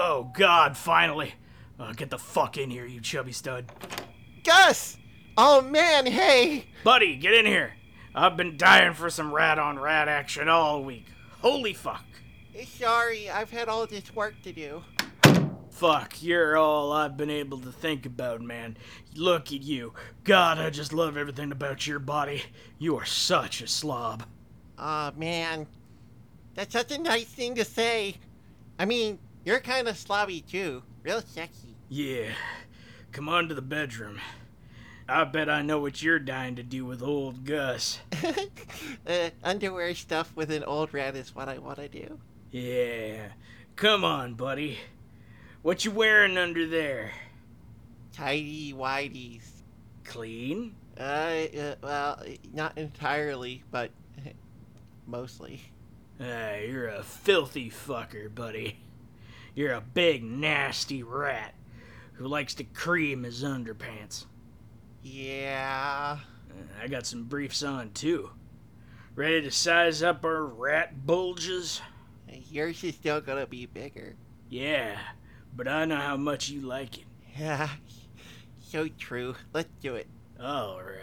Oh, God, finally. Get the fuck in here, you chubby stud. Gus! Oh man, hey! Buddy, get in here. I've been dying for some rat-on-rat action all week. Holy fuck. Sorry, I've had all this work to do. Fuck, you're all I've been able to think about, man. Look at you. God, I just love everything about your body. You are such a slob. Aw, man. That's such a nice thing to say. I mean, you're kind of slobby too. Real sexy. Yeah. Come on to the bedroom. I bet I know what you're dying to do with old Gus. Underwear stuff with an old rat is what I want to do. Yeah. Come on, buddy. What you wearing under there? Tidy whities. Clean? Well, not entirely, but mostly. You're a filthy fucker, buddy. You're a big, nasty rat who likes to cream his underpants. Yeah. I got some briefs on, too. Ready to size up our rat bulges? Yours is still gonna be bigger. Yeah, but I know how much you like it. Yeah, so true. Let's do it. All right.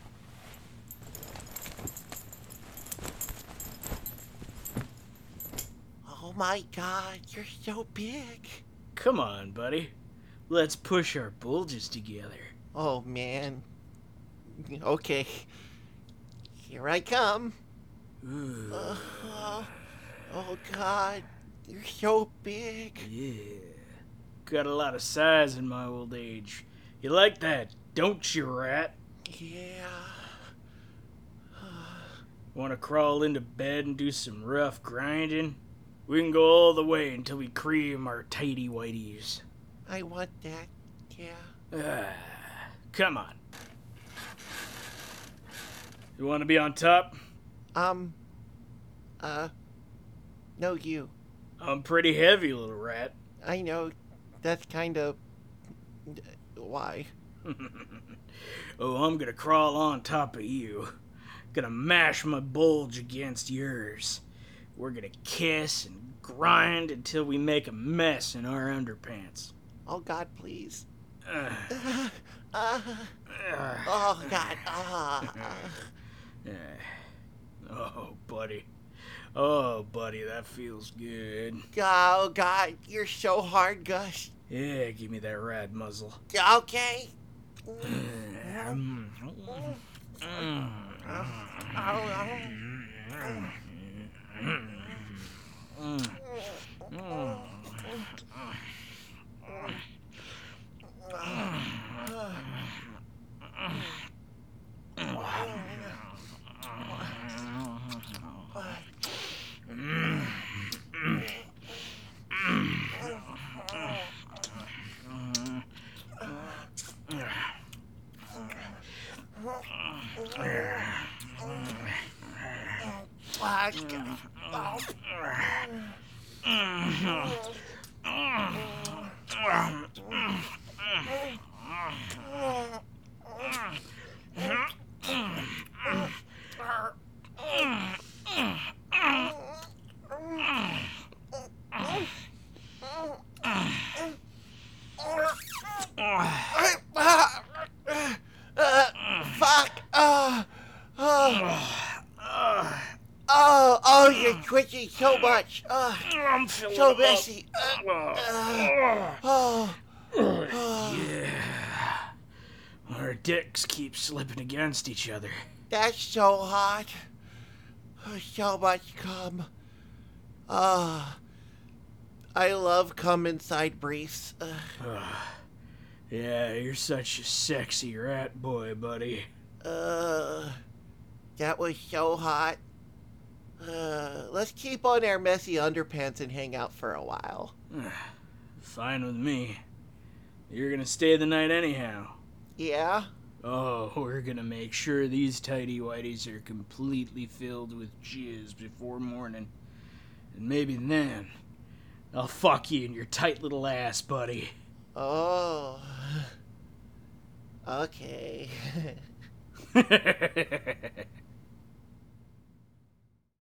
Oh my god, you're so big. Come on, buddy. Let's push our bulges together. Oh man. Okay. Here I come. Ooh. Oh god, you're so big. Yeah. Got a lot of size in my old age. You like that, don't you, rat? Yeah. Want to crawl into bed and do some rough grinding? We can go all the way until we cream our tighty whities. I want that. Yeah. Come on. You want to be on top? No, you. I'm pretty heavy, little rat. I know. That's kind of. Why? Oh, I'm gonna crawl on top of you. Gonna mash my bulge against yours. We're gonna kiss and grind until we make a mess in our underpants. Oh God, please. Uh, Oh God. Oh, buddy. Oh, buddy, that feels good. Oh God, you're so hard, Gus. Yeah, give me that rat muzzle. Okay. Fuck. Oh, you're twitching so much. I'm feeling So messy. Yeah. Our dicks keep slipping against each other. That's so hot. So much cum. I love cum inside briefs. Yeah, you're such a sexy rat boy, buddy. That was so hot. Let's keep on our messy underpants and hang out for a while. Fine with me. You're gonna stay the night anyhow. Yeah? Oh, we're gonna make sure these tighty whities are completely filled with jizz before morning. And maybe then, I'll fuck you in your tight little ass, buddy. Oh. Okay.